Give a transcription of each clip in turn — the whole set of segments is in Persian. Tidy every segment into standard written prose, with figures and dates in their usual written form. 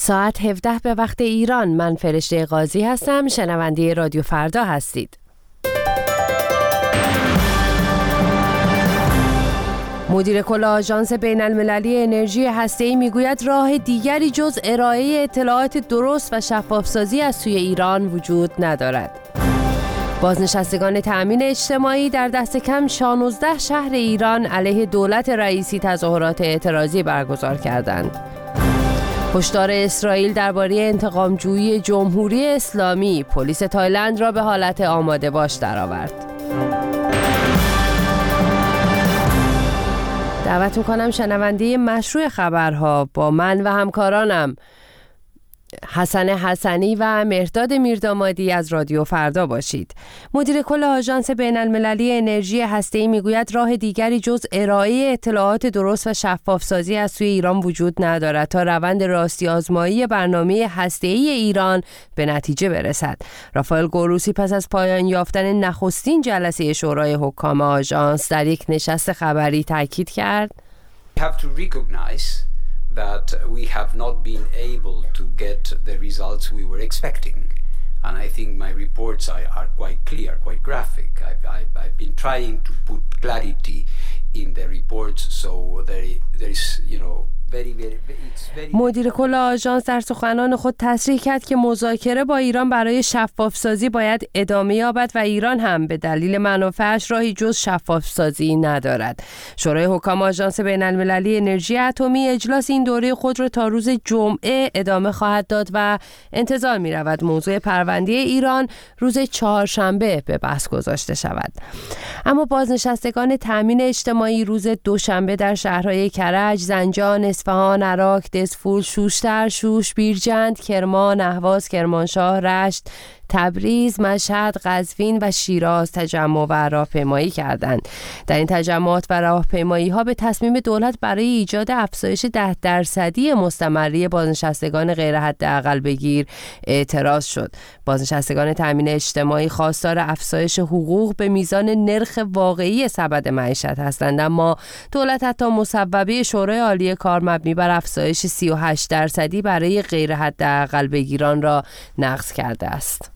ساعت 17 به وقت ایران. من فرشته قاضی هستم. شنونده رادیو فردا هستید. مدیر کل آژانس بین المللی انرژی هسته‌ای میگوید راه دیگری جز ارائه اطلاعات درست و شفافسازی از سوی ایران وجود ندارد. بازنشستگان تأمین اجتماعی در دست کم 16 شهر ایران علیه دولت رئیسی تظاهرات اعتراضی برگزار کردند. هشدار اسرائیل درباره انتقامجویی جمهوری اسلامی، پلیس تایلند را به حالت آماده باش درآورد. دعوت می‌کنم شنونده مشروع خبرها با من و همکارانم حسن حسنی و مهرداد میردامادی از رادیو فردا باشید. مدیر کل آژانس بین المللی انرژی هسته‌ای میگوید راه دیگری جز ارائه اطلاعات درست و شفافسازی از سوی ایران وجود ندارد تا روند راستی آزمایی برنامه هسته‌ای ایران به نتیجه برسد. رافائل گروسی پس از پایان یافتن نخستین جلسه شورای حکام آژانس در یک نشست خبری تاکید کرد that we have not been able to get the results we were expecting. And I think my reports are quite clear, quite graphic. I've been trying to put clarity in the reports, so there is, مدیر کل آژانس در سخنان خود تصریح کرد که مذاکره با ایران برای شفافسازی باید ادامه یابد و ایران هم به دلیل منافعش راهی جز شفافسازی ندارد. شورای حکام آژانس بین المللی انرژی اتمی اجلاس این دوره خود را تا روز جمعه ادامه خواهد داد و انتظار می رود موضوع پرونده ایران روز چهارشنبه به بحث گذاشته شود. اما بازنشستگان تأمین اجتماعی روز دوشنبه در شهرهای کرج، زنجان، اصفهان، عراق، دزفول، شوشتر، شوش، بیرجند، کرمان، اهواز، کرمانشاه، رشت، تبریز، مشهد، قزوین و شیراز تجمع و راهپیمایی کردند. در این تجمعات و راهپیمایی‌ها به تصمیم دولت برای ایجاد افزایش 10% مستمری بازنشستگان غیر حداقل بگیر اعتراض شد. بازنشستگان تأمین اجتماعی خواستار افزایش حقوق به میزان نرخ واقعی سبد معیشت هستند، اما دولت حتی مصوبه شورای عالی کار مبنی بر افزایش 38% برای غیر حداقل بگیران را نقض کرده است.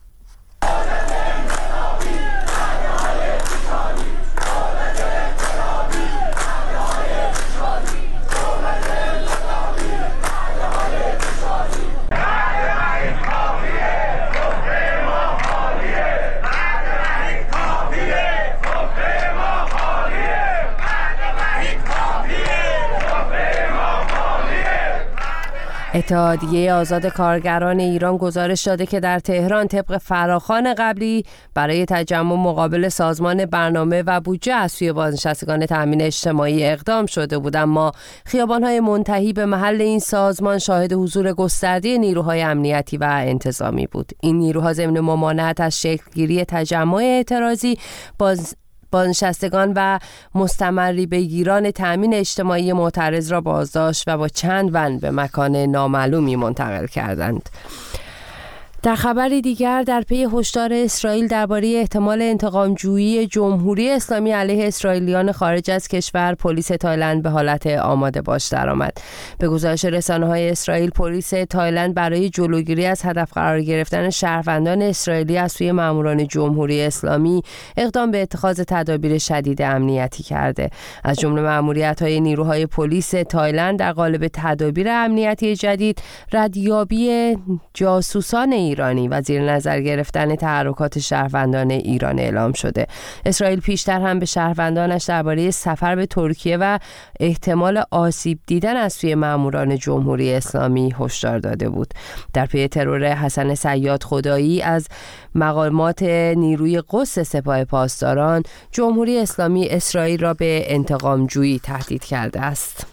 اتحادیه آزاد کارگران ایران گزارش داده که در تهران طبق فراخوان قبلی برای تجمع مقابل سازمان برنامه و بودجه از سوی بازنشستگان تأمین اجتماعی اقدام شده بود، اما خیابان‌های منتهی به محل این سازمان شاهد حضور گسترده نیروهای امنیتی و انتظامی بود. این نیروها ضمن ممانعت از شکلگیری تجمع اعتراضی بازنشستگان و مستمری بگیران تأمین اجتماعی معترض را بازداشت و با چند ون به مکان نامعلومی منتقل کردند. در خبری دیگر در پی هشدار اسرائیل درباره احتمال انتقامجویی جمهوری اسلامی علیه اسرائیلیان خارج از کشور، پلیس تایلند به حالت آماده باش درآمد. به گزارش رسانه‌های اسرائیل، پلیس تایلند برای جلوگیری از هدف قرار گرفتن شهروندان اسرائیلی از سوی ماموران جمهوری اسلامی اقدام به اتخاذ تدابیر شدید امنیتی کرده. از جمله ماموریت‌های نیروهای پلیس تایلند در قالب تدابیر امنیتی جدید، ردیابی جاسوسان ایرانی و زیر نظر گرفتن تحرکات شهروندان ایران اعلام شده. اسرائیل پیشتر هم به شهروندانش درباره سفر به ترکیه و احتمال آسیب دیدن از سوی ماموران جمهوری اسلامی هشدار داده بود. در پی ترور حسن صیاد خدایی از مقامات نیروی قدس سپاه پاسداران، جمهوری اسلامی اسرائیل را به انتقامجویی تهدید کرده است.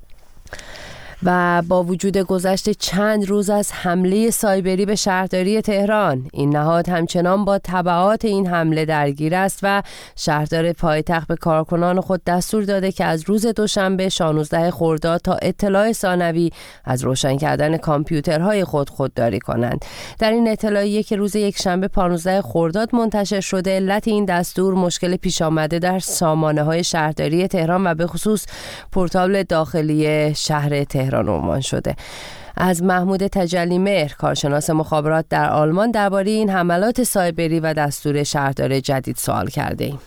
و با وجود گذشت چند روز از حمله سایبری به شهرداری تهران، این نهاد همچنان با تبعات این حمله درگیر است و شهردار پایتخت به کارکنان خود دستور داده که از روز دوشنبه 16 خرداد تا اطلاع ثانوی از روشن کردن کامپیوترهای خود خودداری کنند. در این اطلاعیه که روز یکشنبه 15 خرداد منتشر شده، علت این دستور مشکل پیش آمده در سامانه‌های شهرداری تهران و به خصوص پورتال داخلی شهر تهران عنوان شده. از محمود تجلی‌مهر کارشناس مخابرات در آلمان درباره این حملات سایبری و دستور شهردار جدید سوال کردیم.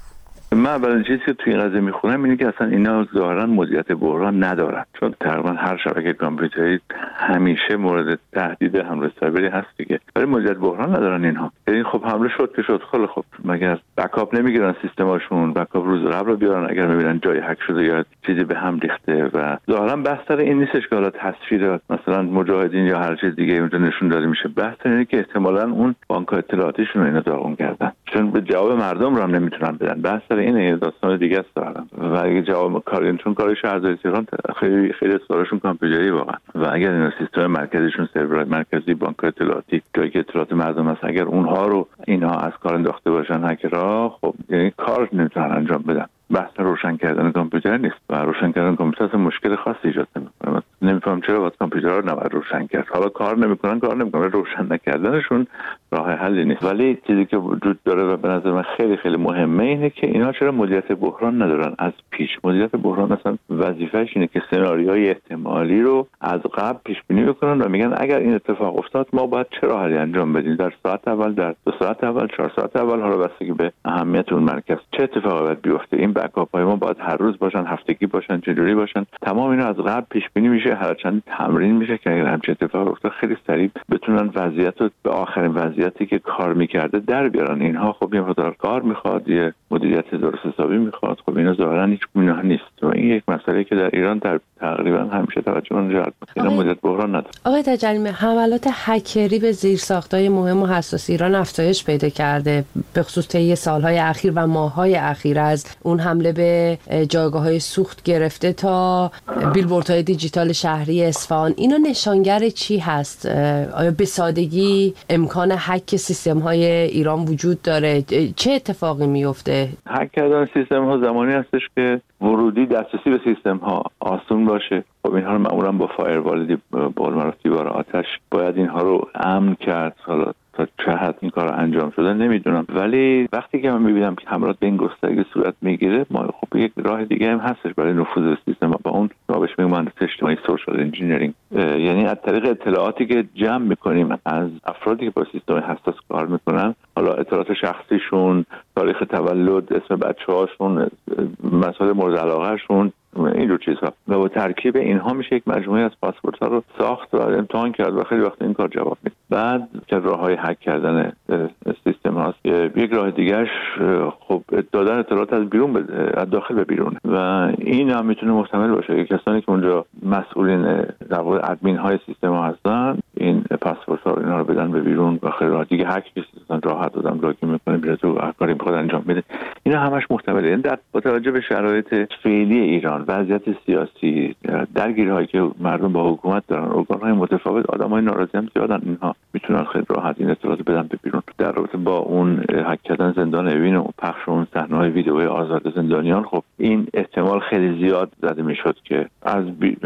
من اولین چیزی که توی این قضیه میخونم اینه که اصلا اینا ظاهرا مدیریت بحران ندارن، چون تقریبا هر شبکه کامپیوتری همیشه مورد تهدید حمله سایبری هست دیگه، ولی مدیریت بحران ندارن اینها. یعنی خب حمله شد که شد، خب مگر بکاپ نمیگیرن سیستماشون، بکاپ روز قبل رو بیارن اگر میبینن جای هک شده یا چیزی به هم ریخته. و ظاهرا بحث سر این نیستش که حالا تصویر مثلا مجاهدین یا هر چیز دیگه اونجا نشون داده میشه، بحث اینه که احتمالاً اون بانک اطلاعاتیشون رو اینا داغون کردن، چون به جواب مردم رو هم نمیتونن بدن. بحث اینه داستان دیگه است دارن. و اگه جواب چون کار شهرداری تهران خیلی استارشون کامپیوتری واقعا، و اگر این سیستم مرکزیشون سرور مرکزی بانک اطلاعاتی جایی که اطلاعات مردم هست، اگر اونها رو اینها از کار انداخته باشن هکرها، خب یعنی کار نمیتونن انجام بدن. بحث روشن کردن کامپیوتر نیست و روشن کردن کامپیوتر مشکل خاصی ایجاد نمیکنه. نمیفهم چرا باید کامپیوترها رو نباید روشن کرد. حالا کار نمیکنن روشن نکردنشون راه حلی نیست. ولی چیزی که وجود داره و به نظر من خیلی خیلی مهمه اینه که اینا چرا مدیریت بحران ندارن از پیش. مدیریت بحران مثلا وظیفه‌اش اینه که سناریوهای احتمالی رو از قبل پیش بینی بکنن و میگن اگر این اتفاق افتاد ما باید چه راهی انجام بدیم، در ساعت اول، در 2 ساعت اول، 4 ساعت اول، حالا بستگی به اهمیت اون مرکز چه اتفاقی باید بیفته. این بکاپ‌های ما باید هر روز باشن، هفتگی باشن، چجوری باشن. تمام اینا از قبل پیش بینی میشه، هرچند تمرین میشه که اگر همچین اتفاقی افتاد خیلی سریع بتونن وضعیت رو به آخرین وضعیتی که کار میکرده در بیارن. اینها خب یه مقدار کار میخواد، یه مدیریت درست حسابی میخواد. خب اینا ظاهرا هیچ گونه نیست و این یک مسئله که در ایران در تقریبا همیشه توجه من جلب میکنه. اینا مدیریت بحران نداره. آقای تجلی‌مهر، حملات هکری به زیرساخت‌های مهم و حساس ایران افزایش پیدا کرده، به خصوص طی سال‌های اخیر و ماه‌های اخیر، از اون حمله به جایگاه‌های سوخت گرفته تا بیلبوردهای دیجیتال شهری اصفهان. اینا نشانگر چی هست؟ آیا به سادگی امکان هک سیستم‌های ایران وجود داره؟ چه اتفاقی میفته؟ هک کردن سیستم‌ها زمانی هستش که ورودی دسترسی به سیستم‌ها آسون باشه. خب اینها رو معمولا با فایروال دیوار آتش باید اینها رو امن کرد. حالا تا چه حد این کار انجام شده نمیدونم، ولی وقتی که من میبینم که حملات به این گسترگی صورت میگیره، ما خب یک راه دیگه هم هستش برای نفوذ به سیستم و با اون بهش میگم مهندسی اجتماعی سوشال انجینیرینگ، یعنی از طریق اطلاعاتی که جمع میکنیم از افرادی که با سیستم حساس کار میکنن، حالا اطلاعات شخصیشون، تاریخ تولد، اسم بچه‌هاشون، مسائل مورد علاقه‌شون، اینجور چیزها، و با ترکیب اینها میشه یک مجموعه از پاسپورت‌ها رو ساخت و امتحان کرد و خیلی وقت این کار جواب میده. بعد که راه‌های هک کردن سیستم هاست. یک راه دیگه‌اش خب دادن اطلاعات از بیرون از داخل به بیرون، و این هم میتونه محتمل باشه که کسانی که اونجا مسئولین در واقع ادمین های سیستم ها هستن این پاسپورت‌ها رو اینا رو بدن به بیرون و خیلی راحت دیگه هک می‌کنن، راحت دادم لاگین می‌کنه میره تو هر کاری می‌خواد انجام بده. اینا همش محتمله. این با توجه به شرایط فعلی ایران، وضعیت سیاسی، درگیری‌هایی که مردم با حکومت دارن، ارگان‌های متفاوت، آدمای ناراضی هم زیادن، اینها میتونن خیلی راحت این اطلاعات بدن به بیرون. در رابطه با اون هک کردن زندان اوین و پخش اون صحنه‌های ویدئوی آزاد زندانیان، خب این احتمال خیلی زیاد زده میشد که از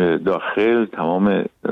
داخل تمام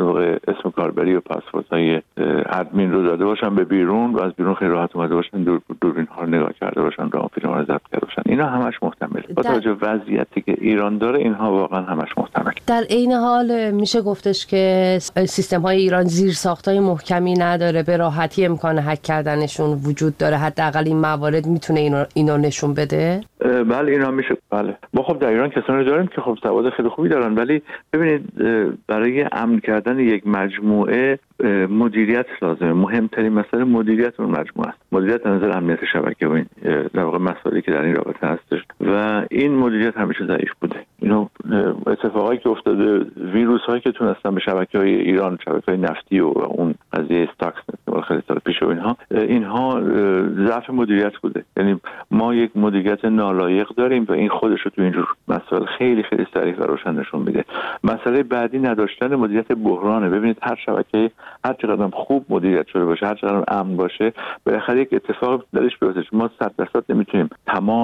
اسم کاربری و پاسپورت‌های ادمین رو داده باشن به بیرون و از بیرون خیلی راحت اومده باشن، دوربین‌ها رو نگاه کرده باشن، راه فیلم‌ها رو ضبط کرده باشن. اینا همش محتمله. با توجه به وضعیتی که ایران داره اینها واقعا همش محتمل. در عین حال میشه گفتش که سیستم‌های ایران زیرساخت‌های محکمی نداره، به راحتی امکان هک کردنشون وجود داره. حداقل این موارد میتونه اینو نشون بده. بله اینا میشه. بله ما خب در ایران کسانی داریم که خب سواد خیلی خوبی دارن، ولی ببینید برای امن کردن یک مجموعه مدیریت لازمه. مهمترین مسئله مدیریت اون مجموعه است. مدیریت از نظر امنیت شبکه و این در واقع مسائلی که در این رابطه هستش و این مدیریت همیشه ضعیف بوده. اینو اتفاقایی که افتاده، ویروس هایی که تونستن به شبکه‌های ایران، شبکه‌های نفتی و اون قضیه استاکس خیلی سال پیش و اینها ضعف مدیریت بوده. یعنی ما یک مدیریت نالایق داریم و این خودش رو تو اینجور مسائل خیلی خیلی صریح و روشن نشون میده. مسئله بعدی نداشتن مدیریت بحرانه. ببینید هر شبکه هر چقدر خوب مدیریت شده باشه، هر چقدر امن باشه، بالاخره یک اتفاق درش بیفته. ما 100% نمیتونیم تمام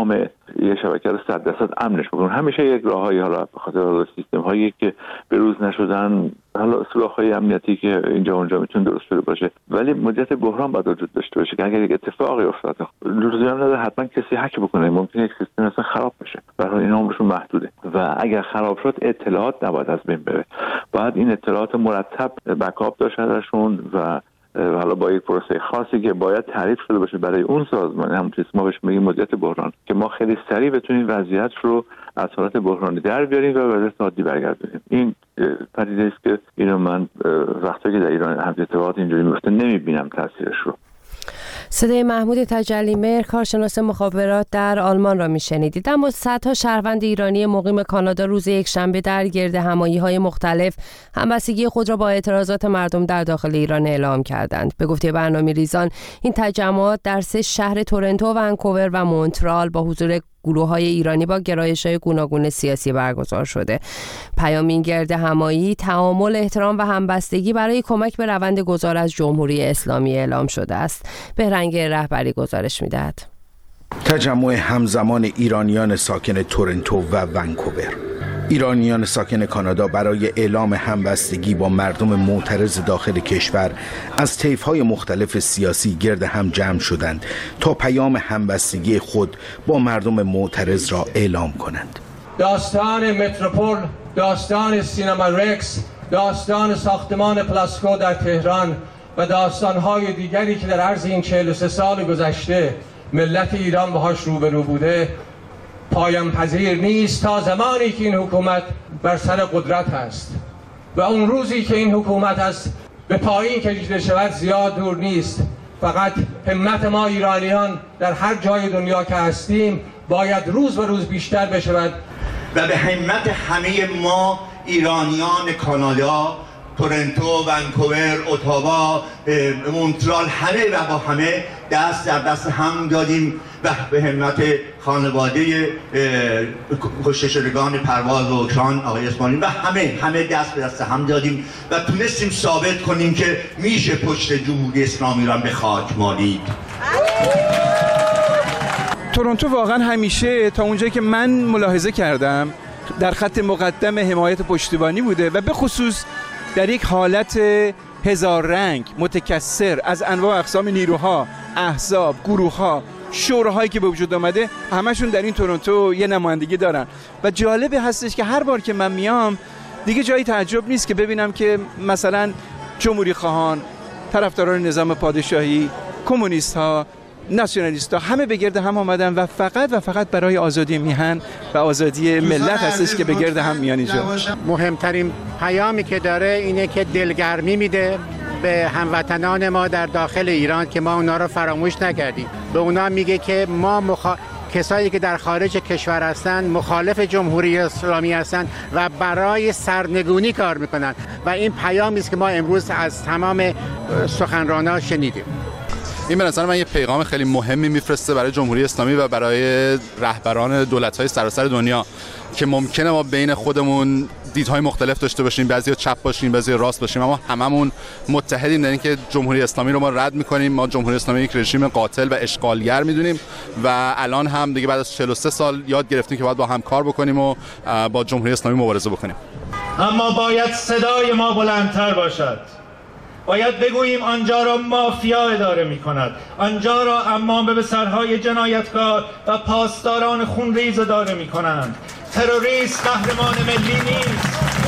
یه شبکه رو 100% امنش بکنن. همیشه یک راههایی، حالا به خاطر سیستم هایی که بروز نشدن، حالا سوراخ‌های امنیتی که اینجا اونجا میتونه درست شده باشه، ولی مدیریت بحران باید وجود داشته باشه که اگر یک اتفاقی افتاد لزومی نداره حتما کسی هک بکنه، ممکنه یک سیستم اصلا خراب بشه، برای این عمرشون محدوده و اگر خراب شد اطلاعات نباید از بین بره. باید این اطلاعات مرتب بکاپ داشته ازشون و حالا با یک پروسه خاصی که باید تعریف شده باشه برای اون سازمان، همونطوری ما بهش میگیم مدیریت بحران، که ما خیلی سریع بتونیم وضعیت رو از حالت بحرانی در بیاریم و به وضعیت عادی برگردونیم. این پدیده است که اینو من وقتی که در ایران هم اتفاقات اینجوری میفته نمیبینم تاثیرش رو. صدای محمود تجلی‌مهر، کارشناس مخابرات در آلمان را میشنیدید. اما صدها شهروند ایرانی مقیم کانادا روز یکشنبه در گردهمایی‌های مختلف همبستگی خود را با اعتراضات مردم در داخل ایران اعلام کردند. به گفته برنامه‌ریزان این تجمعات در 3 شهر تورنتو، ونکوور و مونترال با حضور گروه‌های ایرانی با گرایش‌های گوناگون سیاسی برگزار شده. پیام این گردهمایی تعامل، احترام و همبستگی برای کمک به روند گذار از جمهوری اسلامی اعلام شده است. بهرنگ رهبری گزارش می‌دهد. تجمع همزمان ایرانیان ساکن تورنتو و ونکوور. ایرانیان ساکن کانادا برای اعلام همبستگی با مردم معترض داخل کشور از طیف‌های مختلف سیاسی گرد هم جمع شدند تا پیام همبستگی خود با مردم معترض را اعلام کنند. داستان متروپول، داستان سینما رکس، داستان ساختمان پلاسکو در تهران و داستان‌های دیگری که در عرض این 43 سال گذشته ملت ایران باهاش روبرو بوده پایان پذیر نیست تا زمانی که این حکومت بر سر قدرت است و اون روزی که این حکومت از به پایین کشیده شود زیاد دور نیست. فقط همت ما ایرانیان در هر جای دنیا که هستیم باید روز به روز بیشتر بشود و به همت همه ما ایرانیان کانادا، تورنتو، ونکوور، اتاوا، مونترال، همه و با همه دست در دست هم دادیم و به همت خانواده کشته شدگان پرواز و اوکراین آقای اسماعیلی و همه دست به دست هم دادیم و تونستیم ثابت کنیم که میشه پشت جمهوری اسلامی را به خاک مالید. تورنتو واقعا همیشه تا اونجایی که من ملاحظه کردم در خط مقدم حمایت پشتیبانی بوده و به خصوص در یک حالت هزار رنگ متکثر از انواع اقسام نیروها، احزاب، گروه‌ها، شوراهایی که به وجود آمده همشون در این تورنتو یه نمایندگی دارن و جالبه هستش که هر بار که من میام دیگه جایی تعجب نیست که ببینم که مثلا جمهوری خواهان، طرفداران نظام پادشاهی، کمونیست ها، ناسیونالیست ها همه به گرد هم آمدن و فقط برای آزادی میهن و آزادی ملت هستش که به گرد هم میان اینجا. مهمترین پیامی که داره اینه که دلگرمی میده به هموطنان ما در داخل ایران که ما اونا رو فراموش نکردیم. به اونا میگه که ما کسایی که در خارج کشور هستن مخالف جمهوری اسلامی هستن و برای سرنگونی کار میکنن و این پیامی است که ما امروز از تمام سخنرانان شنیدیم. این به نظر من یه پیغام خیلی مهمی میفرسته برای جمهوری اسلامی و برای رهبران دولت‌های سراسر دنیا که ممکنه ما بین خودمون دیدهای مختلف داشته باشیم، بعضیا چپ باشیم، بعضیا راست باشیم، اما هممون متحدیم در اینکه جمهوری اسلامی رو ما رد می‌کنیم. ما جمهوری اسلامی یک رژیم قاتل و اشغالگر می‌دونیم و الان هم دیگه بعد از 43 سال یاد گرفتیم که باید با هم کار بکنیم و با جمهوری اسلامی مبارزه بکنیم. اما باید صدای ما بلندتر باشد. باید بگوییم آنجا را مافیا اداره می کند، آنجا را امام به سرهای جنایتکار و پاسداران خونریز اداره می کنند. تروریست قهرمان ملی نیست.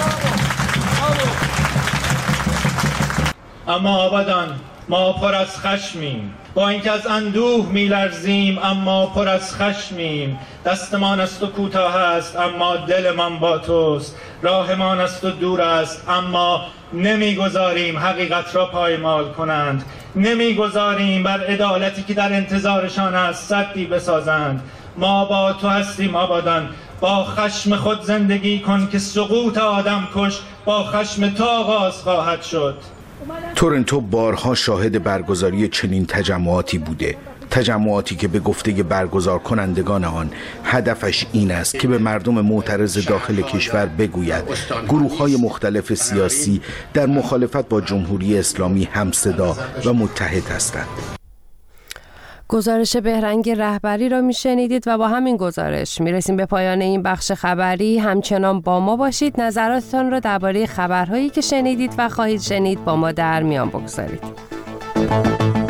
اما آبادان ما پر از خشمیم، با اینکه از اندوه میلرزیم اما پر از خشمیم. دستمان از تو کوتاه است اما دلمان با توست، راهمان از تو دور است اما نمیگذاریم حقیقت را پایمال کنند، نمیگذاریم بر عدالتی که در انتظارشان است سدی بسازند. ما با تو هستیم آبادان، با خشم خود زندگی کن که سقوط آدم کش با خشم تو آغاز خواهد شد. تورنتو بارها شاهد برگزاری چنین تجمعاتی بوده، تجمعاتی که به گفته برگزار کنندگان آن هدفش این است که به مردم معترض داخل کشور بگوید گروه‌های مختلف سیاسی در مخالفت با جمهوری اسلامی همصدا و متحد هستند. گزارش بهرنگ رهبری را میشنیدید و با همین گزارش میرسیم به پایان این بخش خبری. همچنان با ما باشید، نظراتتان را درباره خبرهایی که شنیدید و خواهید شنید با ما در میان بگذارید.